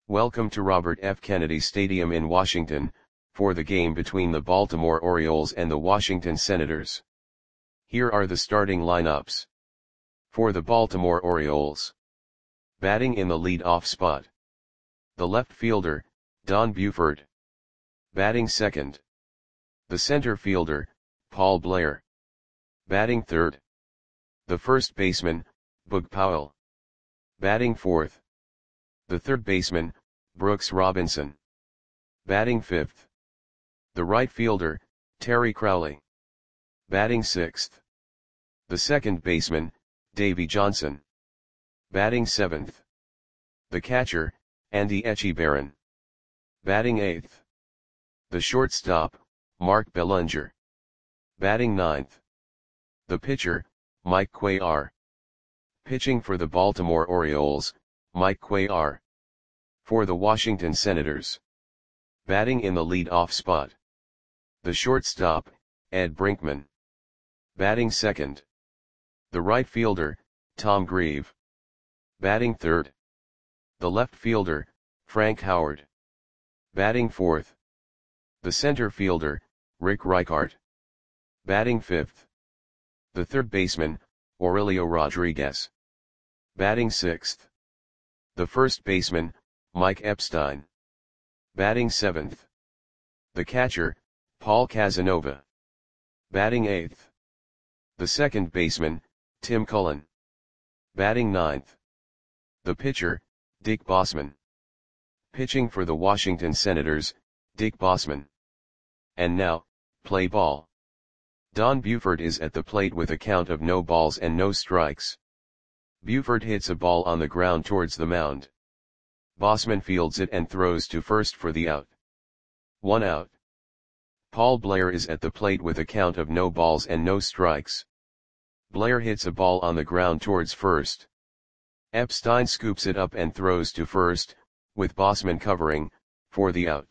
Welcome to Robert F. Kennedy Stadium in Washington, for the game between the Baltimore Orioles and the Washington Senators. Here are the starting lineups. For the Baltimore Orioles. Batting in the lead-off spot. The left fielder, Don Buford. Batting second. The center fielder, Paul Blair. Batting third. The first baseman, Bug Powell. Batting fourth. The third baseman, Brooks Robinson. Batting fifth. The right fielder, Terry Crowley. Batting sixth. The second baseman, Davey Johnson. Batting seventh. The catcher, Andy Etchebarren. Batting eighth. The shortstop, Mark Belanger. Batting ninth. The pitcher, Mike Cuellar. Pitching for the Baltimore Orioles, Mike Cuellar. For the Washington Senators. Batting in the lead-off spot. The shortstop, Ed Brinkman. Batting second. The right fielder, Tom Grieve. Batting third. The left fielder, Frank Howard. Batting fourth. The center fielder, Rick Reichart. Batting fifth. The third baseman, Aurelio Rodriguez. Batting sixth. The first baseman, Mike Epstein. Batting seventh. The catcher, Paul Casanova. Batting eighth. The second baseman, Tim Cullen. Batting ninth. The pitcher, Dick Bosman. Pitching for the Washington Senators, Dick Bosman. And now, play ball. Don Buford is at the plate with a count of no balls and no strikes. Buford hits a ball on the ground towards the mound. Bosman fields it and throws to first for the out. 1 out. Paul Blair is at the plate with a count of no balls and no strikes. Blair hits a ball on the ground towards first. Epstein scoops it up and throws to first, with Bosman covering, for the out.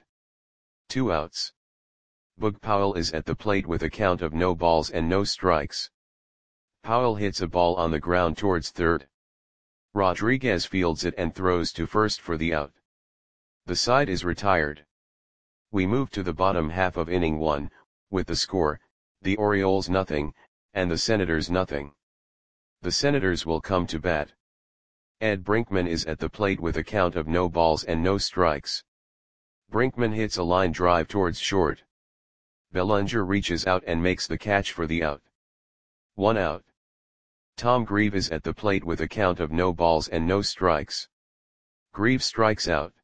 2 outs. Bug Powell is at the plate with a count of no balls and no strikes. Powell hits a ball on the ground towards third. Rodriguez fields it and throws to first for the out. The side is retired. We move to the bottom half of inning 1, with the score, the Orioles nothing, and the Senators nothing. The Senators will come to bat. Ed Brinkman is at the plate with a count of no balls and no strikes. Brinkman hits a line drive towards short. Belanger reaches out and makes the catch for the out. 1 out. Tom Grieve is at the plate with a count of no balls and no strikes. Grieve strikes out.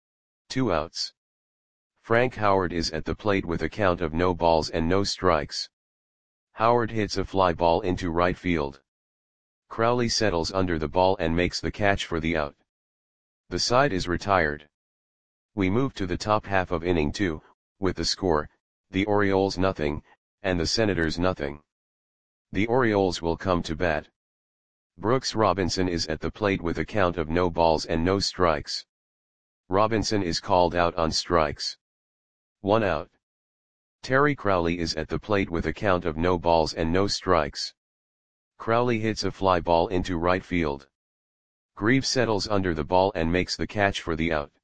2 outs. Frank Howard is at the plate with a count of no balls and no strikes. Howard hits a fly ball into right field. Crowley settles under the ball and makes the catch for the out. The side is retired. We move to the top half of inning 2, with the score, the Orioles nothing, and the Senators nothing. The Orioles will come to bat. Brooks Robinson is at the plate with a count of no balls and no strikes. Robinson is called out on strikes. 1 out. Terry Crowley is at the plate with a count of no balls and no strikes. Crowley hits a fly ball into right field. Grieve settles under the ball and makes the catch for the out.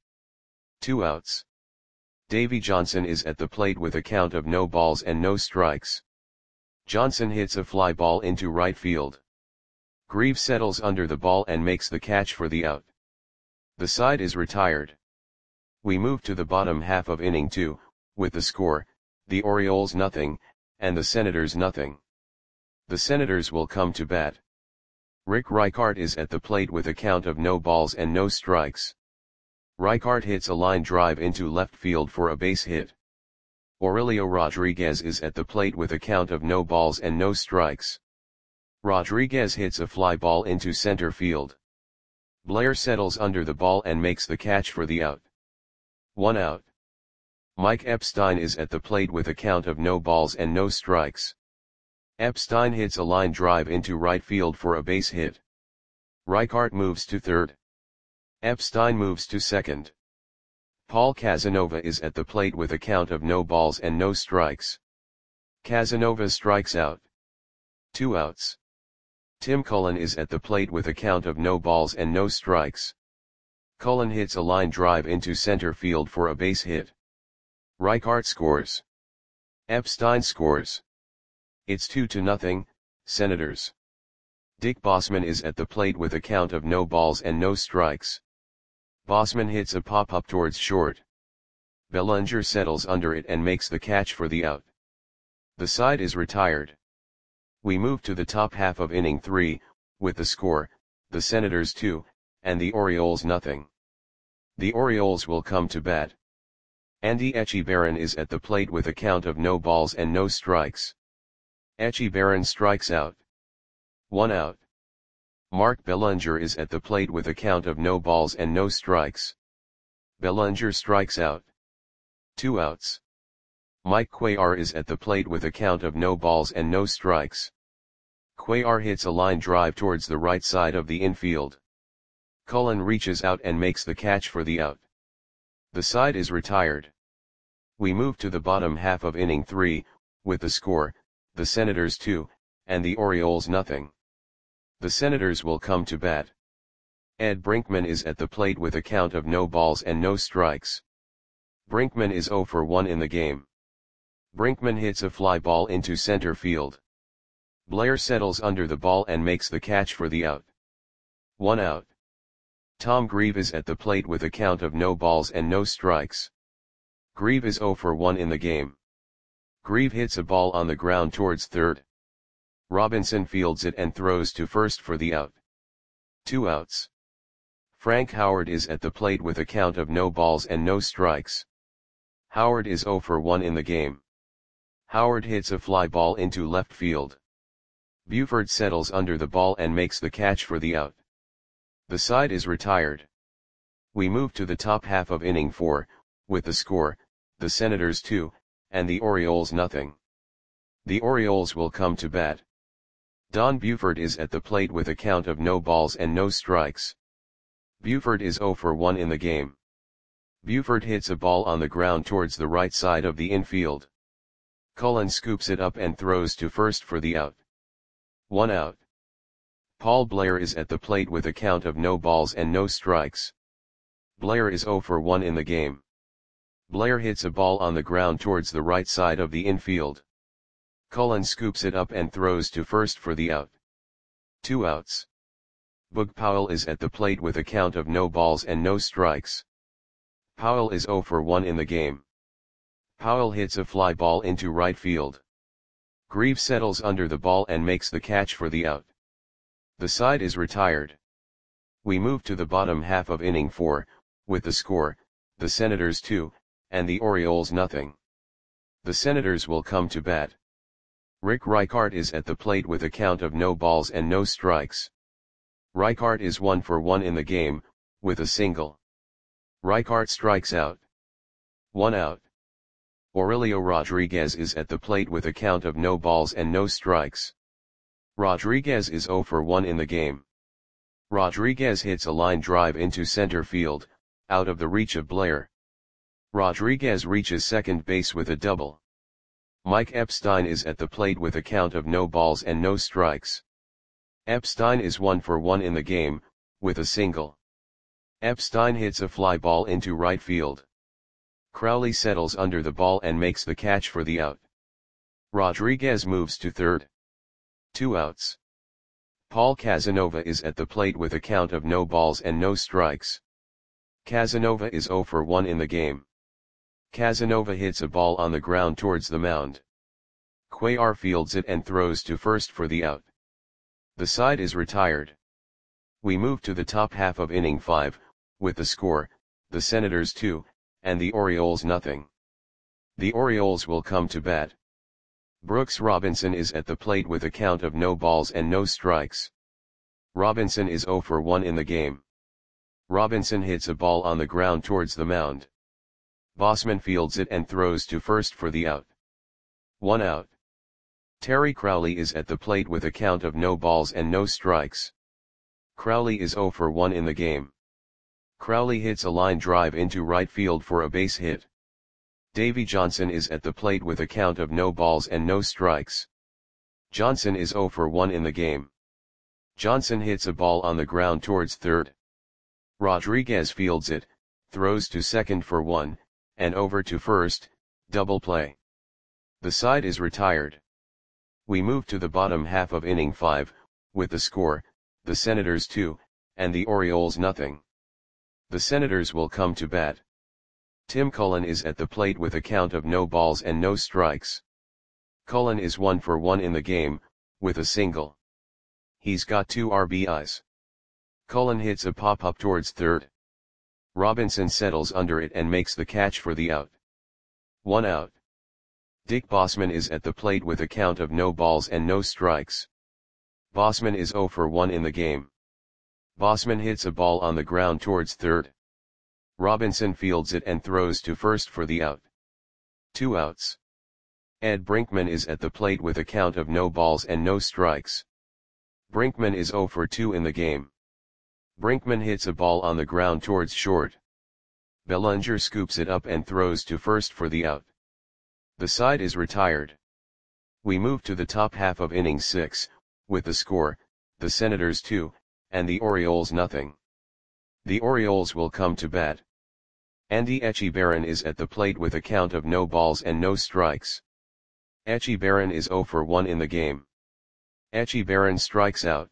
2 outs. Davey Johnson is at the plate with a count of no balls and no strikes. Johnson hits a fly ball into right field. Grieve settles under the ball and makes the catch for the out. The side is retired. We move to the bottom half of inning 2, with the score, the Orioles nothing, and the Senators nothing. The Senators will come to bat. Rick Reichart is at the plate with a count of no balls and no strikes. Reichart hits a line drive into left field for a base hit. Aurelio Rodriguez is at the plate with a count of no balls and no strikes. Rodriguez hits a fly ball into center field. Blair settles under the ball and makes the catch for the out. 1 out. Mike Epstein is at the plate with a count of no balls and no strikes. Epstein hits a line drive into right field for a base hit. Reichart moves to third. Epstein moves to second. Paul Casanova is at the plate with a count of no balls and no strikes. Casanova strikes out. 2 outs. Tim Cullen is at the plate with a count of no balls and no strikes. Cullen hits a line drive into center field for a base hit. Reichart scores. Epstein scores. It's 2-0, Senators. Dick Bosman is at the plate with a count of no balls and no strikes. Bosman hits a pop-up towards short. Bellinger settles under it and makes the catch for the out. The side is retired. We move to the top half of inning 3, with the score, the Senators 2, and the Orioles nothing. The Orioles will come to bat. Andy Echebarren is at the plate with a count of no balls and no strikes. Echebarren strikes out. 1 out. Mark Bellinger is at the plate with a count of no balls and no strikes. Bellinger strikes out. 2 outs. Mike Cuellar is at the plate with a count of no balls and no strikes. Cuellar hits a line drive towards the right side of the infield. Cullen reaches out and makes the catch for the out. The side is retired. We move to the bottom half of inning 3, with the score, the Senators 2, and the Orioles nothing. The Senators will come to bat. Ed Brinkman is at the plate with a count of no balls and no strikes. Brinkman is 0 for 1 in the game. Brinkman hits a fly ball into center field. Blair settles under the ball and makes the catch for the out. 1 out. Tom Grieve is at the plate with a count of no balls and no strikes. Grieve is 0 for 1 in the game. Grieve hits a ball on the ground towards third. Robinson fields it and throws to first for the out. 2 outs. Frank Howard is at the plate with a count of no balls and no strikes. Howard is 0 for 1 in the game. Howard hits a fly ball into left field. Buford settles under the ball and makes the catch for the out. The side is retired. We move to the top half of inning 4, with the score, the Senators 2, and the Orioles nothing. The Orioles will come to bat. Don Buford is at the plate with a count of no balls and no strikes. Buford is 0 for 1 in the game. Buford hits a ball on the ground towards the right side of the infield. Cullen scoops it up and throws to first for the out. 1 out. Paul Blair is at the plate with a count of no balls and no strikes. Blair is 0 for 1 in the game. Blair hits a ball on the ground towards the right side of the infield. Cullen scoops it up and throws to first for the out. 2 outs. Boog Powell is at the plate with a count of no balls and no strikes. Powell is 0 for 1 in the game. Powell hits a fly ball into right field. Grieve settles under the ball and makes the catch for the out. The side is retired. We move to the bottom half of inning 4, with the score, the Senators 2, and the Orioles nothing. The Senators will come to bat. Rick Reichart is at the plate with a count of no balls and no strikes. Reichart is 1 for 1 in the game, with a single. Reichart strikes out. 1 out. Aurelio Rodriguez is at the plate with a count of no balls and no strikes. Rodriguez is 0 for 1 in the game. Rodriguez hits a line drive into center field, out of the reach of Blair. Rodriguez reaches second base with a double. Mike Epstein is at the plate with a count of no balls and no strikes. Epstein is 1 for 1 in the game, with a single. Epstein hits a fly ball into right field. Crowley settles under the ball and makes the catch for the out. Rodriguez moves to third. 2 outs. Paul Casanova is at the plate with a count of no balls and no strikes. Casanova is 0 for 1 in the game. Casanova hits a ball on the ground towards the mound. Cuellar fields it and throws to first for the out. The side is retired. We move to the top half of inning 5, with the score, the Senators 2, and the Orioles nothing. The Orioles will come to bat. Brooks Robinson is at the plate with a count of no balls and no strikes. Robinson is 0 for 1 in the game. Robinson hits a ball on the ground towards the mound. Bosman fields it and throws to first for the out. 1 out. Terry Crowley is at the plate with a count of no balls and no strikes. Crowley is 0 for 1 in the game. Crowley hits a line drive into right field for a base hit. Davey Johnson is at the plate with a count of no balls and no strikes. Johnson is 0 for 1 in the game. Johnson hits a ball on the ground towards third. Rodriguez fields it, throws to second for 1, and over to first, double play. The side is retired. We move to the bottom half of inning 5, with the score, the Senators 2, and the Orioles nothing. The Senators will come to bat. Tim Cullen is at the plate with a count of no balls and no strikes. Cullen is 1 for 1 in the game, with a single. He's got 2 RBIs. Cullen hits a pop-up towards third. Robinson settles under it and makes the catch for the out. 1 out. Dick Bosman is at the plate with a count of no balls and no strikes. Bosman is 0 for 1 in the game. Bosman hits a ball on the ground towards third. Robinson fields it and throws to first for the out. 2 outs. Ed Brinkman is at the plate with a count of no balls and no strikes. Brinkman is 0 for 2 in the game. Brinkman hits a ball on the ground towards short. Bellinger scoops it up and throws to first for the out. The side is retired. We move to the top half of inning 6, with the score, the Senators 2, and the Orioles nothing. The Orioles will come to bat. Andy Etchebarren is at the plate with a count of no balls and no strikes. Etchebarren is 0 for 1 in the game. Etchebarren strikes out.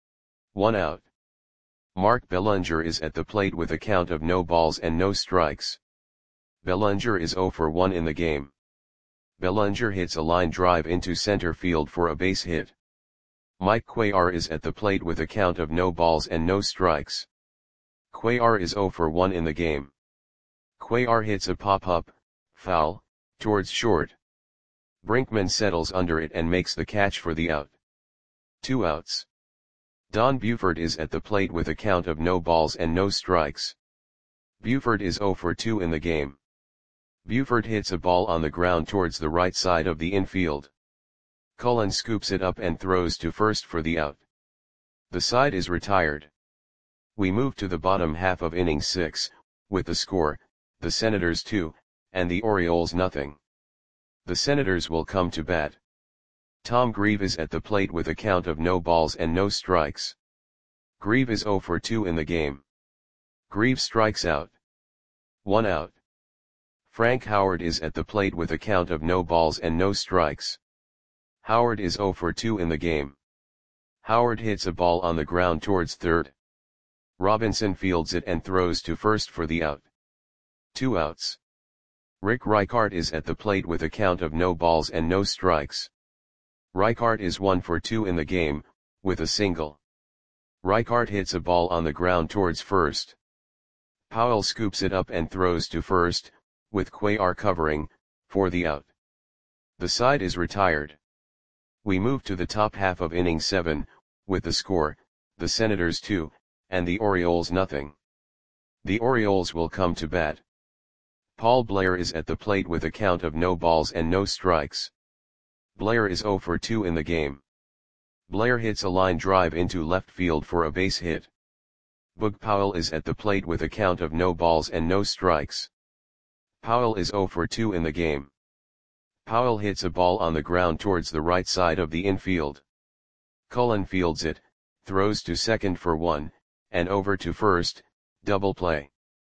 1 out. Mark Bellinger is at the plate with a count of no balls and no strikes. Bellinger is 0 for 1 in the game. Bellinger hits a line drive into center field for a base hit. Mike Cuellar is at the plate with a count of no balls and no strikes. Cuellar is 0 for 1 in the game. Cuellar hits a pop-up, foul, towards short. Brinkman settles under it and makes the catch for the out. 2 outs. Don Buford is at the plate with a count of no balls and no strikes. Buford is 0 for 2 in the game. Buford hits a ball on the ground towards the right side of the infield. Cullen scoops it up and throws to first for the out. The side is retired. We move to the bottom half of inning 6, with the score, the Senators 2, and the Orioles nothing. The Senators will come to bat. Tom Grieve is at the plate with a count of no balls and no strikes. Grieve is 0 for 2 in the game. Grieve strikes out. 1 out. Frank Howard is at the plate with a count of no balls and no strikes. Howard is 0 for 2 in the game. Howard hits a ball on the ground towards third. Robinson fields it and throws to first for the out. 2 outs. Rick Reichart is at the plate with a count of no balls and no strikes. Reichart is 1 for 2 in the game, with a single. Reichart hits a ball on the ground towards first. Powell scoops it up and throws to first, with Cuellar covering, for the out. The side is retired. We move to the top half of inning 7, with the score, the Senators 2, and the Orioles nothing. The Orioles will come to bat. Paul Blair is at the plate with a count of no balls and no strikes. Blair is 0 for 2 in the game. Blair hits a line drive into left field for a base hit. Boog Powell is at the plate with a count of no balls and no strikes. Powell is 0 for 2 in the game. Powell hits a ball on the ground towards the right side of the infield. Cullen fields it, throws to second for 1, and over to first, double play.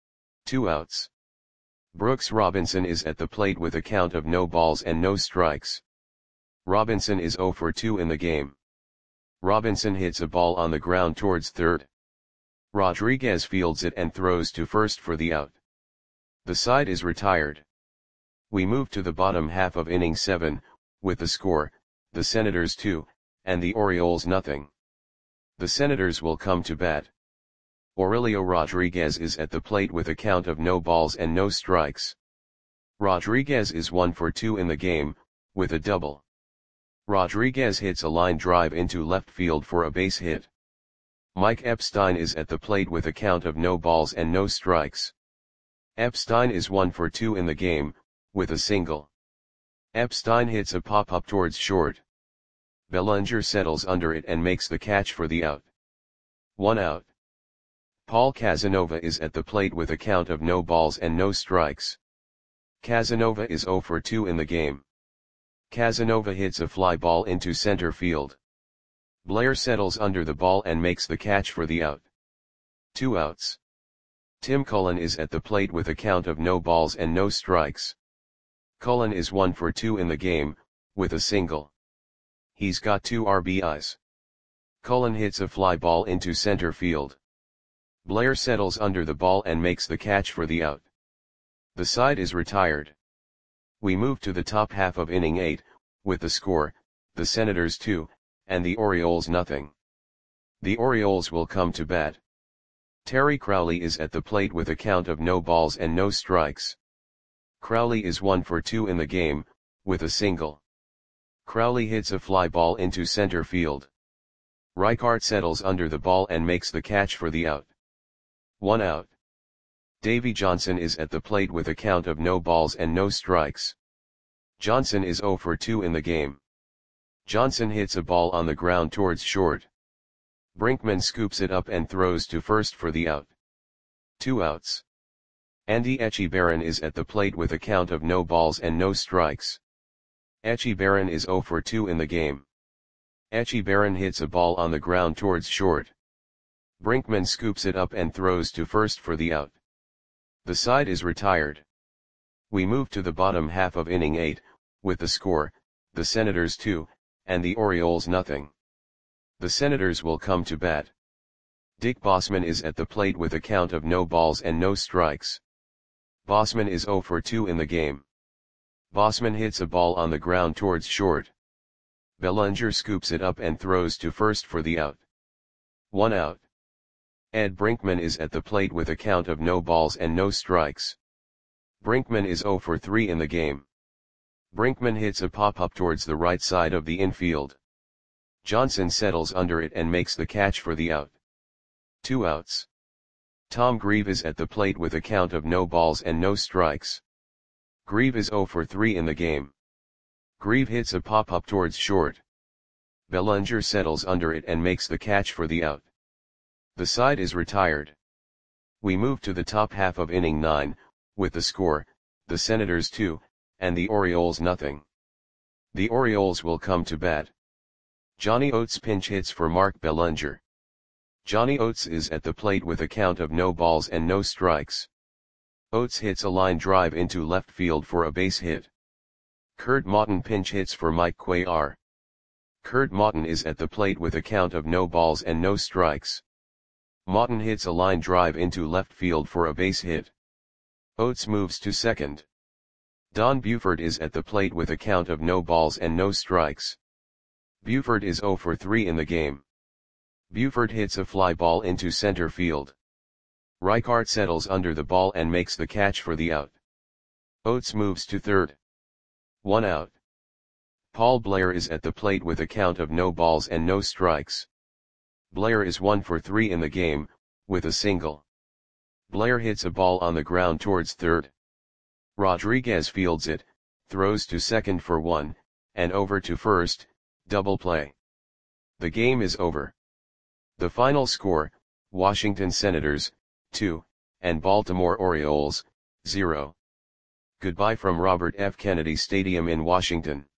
2 outs. Brooks Robinson is at the plate with a count of no balls and no strikes. Robinson is 0 for 2 in the game. Robinson hits a ball on the ground towards third. Rodriguez fields it and throws to first for the out. The side is retired. We move to the bottom half of inning 7, with the score, the Senators 2, and the Orioles nothing. The Senators will come to bat. Aurelio Rodriguez is at the plate with a count of no balls and no strikes. Rodriguez is 1 for 2 in the game, with a double. Rodriguez hits a line drive into left field for a base hit. Mike Epstein is at the plate with a count of no balls and no strikes. Epstein is 1 for 2 in the game, with a single. Epstein hits a pop-up towards short. Bellinger settles under it and makes the catch for the out. 1 out. Paul Casanova is at the plate with a count of no balls and no strikes. Casanova is 0 for 2 in the game. Casanova hits a fly ball into center field. Blair settles under the ball and makes the catch for the out. 2 outs. Tim Cullen is at the plate with a count of no balls and no strikes. Cullen is 1 for 2 in the game, with a single. He's got 2 RBIs. Cullen hits a fly ball into center field. Blair settles under the ball and makes the catch for the out. The side is retired. We move to the top half of inning 8, with the score, the Senators 2, and the Orioles nothing. The Orioles will come to bat. Terry Crowley is at the plate with a count of no balls and no strikes. Crowley is 1 for 2 in the game, with a single. Crowley hits a fly ball into center field. Reichart settles under the ball and makes the catch for the out. 1 out. Davy Johnson is at the plate with a count of no balls and no strikes. Johnson is 0 for 2 in the game. Johnson hits a ball on the ground towards short. Brinkman scoops it up and throws to first for the out. 2 outs. Andy Etchebarren is at the plate with a count of no balls and no strikes. Etchebarren is 0 for 2 in the game. Etchebarren hits a ball on the ground towards short. Brinkman scoops it up and throws to first for the out. The side is retired. We move to the bottom half of inning 8, with the score, the Senators 2, and the Orioles nothing. The Senators will come to bat. Dick Bossman is at the plate with a count of no balls and no strikes. Bossman is 0 for 2 in the game. Bossman hits a ball on the ground towards short. Bellinger scoops it up and throws to first for the out. 1 out. Ed Brinkman is at the plate with a count of no balls and no strikes. Brinkman is 0 for 3 in the game. Brinkman hits a pop-up towards the right side of the infield. Johnson settles under it and makes the catch for the out. 2 outs. Tom Grieve is at the plate with a count of no balls and no strikes. Grieve is 0 for 3 in the game. Grieve hits a pop-up towards short. Bellinger settles under it and makes the catch for the out. The side is retired. We move to the top half of inning 9, with the score, the Senators 2, and the Orioles nothing. The Orioles will come to bat. Johnny Oates pinch hits for Mark Bellinger. Johnny Oates is at the plate with a count of no balls and no strikes. Oates hits a line drive into left field for a base hit. Kurt Maughton pinch hits for Mike Cuellar. Kurt Maughton is at the plate with a count of no balls and no strikes. Maughton hits a line drive into left field for a base hit. Oates moves to second. Don Buford is at the plate with a count of no balls and no strikes. Buford is 0 for 3 in the game. Buford hits a fly ball into center field. Reichart settles under the ball and makes the catch for the out. Oates moves to third. 1 out. Paul Blair is at the plate with a count of no balls and no strikes. Blair is 1 for 3 in the game, with a single. Blair hits a ball on the ground towards third. Rodriguez fields it, throws to second for 1, and over to first, double play. The game is over. The final score, Washington Senators, 2, and Baltimore Orioles, 0. Goodbye from Robert F. Kennedy Stadium in Washington.